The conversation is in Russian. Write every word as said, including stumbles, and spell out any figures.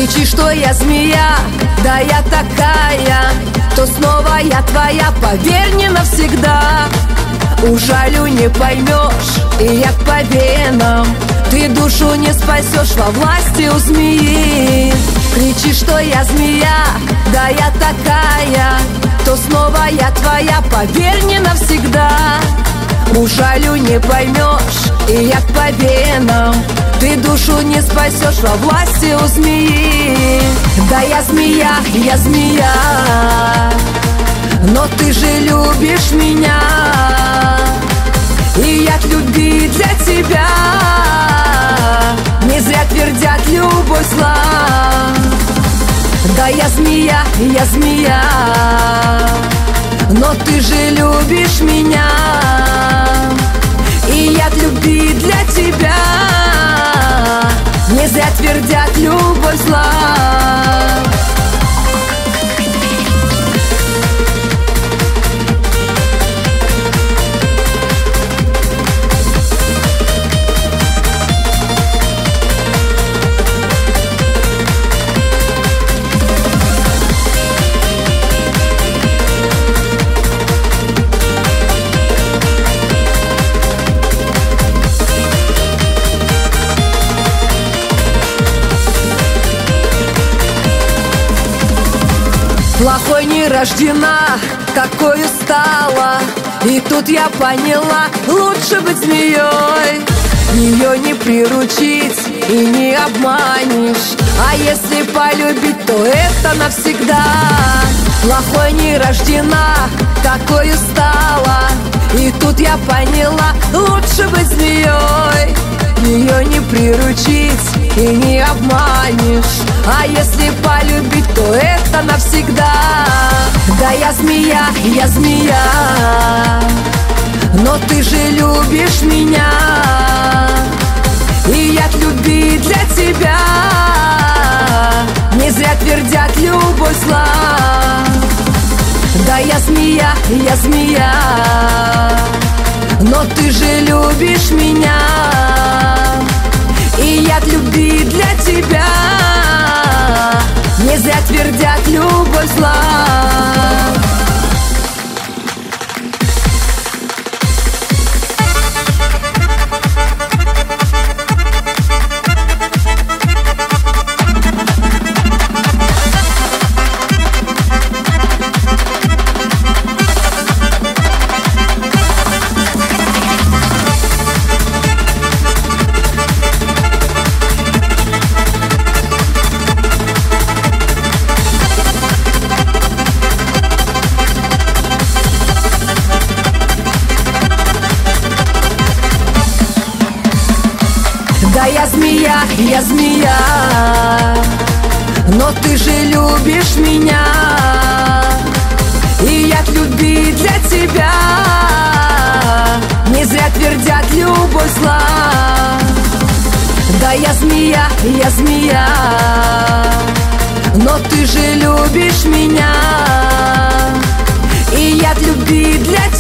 Кричи, что я змея, да я такая, то снова я твоя, поверь, не навсегда. Ужалю, не поймешь, и я по венам. Ты душу не спасешь, во власти у змеи. Кричи, что я змея, да я такая, то снова я твоя, поверь, не навсегда. Ужалю, не поймешь, и я по венам. Ты душу не спасешь, во власти у змеи. Да я змея, я змея, но ты же любишь меня, и яд любви для тебя. Не зря твердят, любовь зла. Да я змея, я змея, но ты же любишь меня, и яд любви для тебя. Не зря твердят, любовь зла. Плохой не рождена, такой стала. И тут я поняла, лучше быть змеей. Ее не приручить и не обманешь, а если полюбить, то это навсегда. Плохой не рождена, такой стала. И тут я поняла, лучше быть змеей. Ее не приручить и не обманешь, а если полюбить, то это навсегда. Да я змея, я змея, но ты же любишь меня, и яд любви для тебя. Не зря твердят, любовь зла. Да я змея, я змея, но ты же любишь меня, и яд любви для тебя. Не зря твердят, любовь зла. Да я змея, я змея, но ты же любишь меня, и яд любви для тебя. Не зря твердят, любовь зла. Да я змея, я змея, но ты же любишь меня, и яд любви для тебя.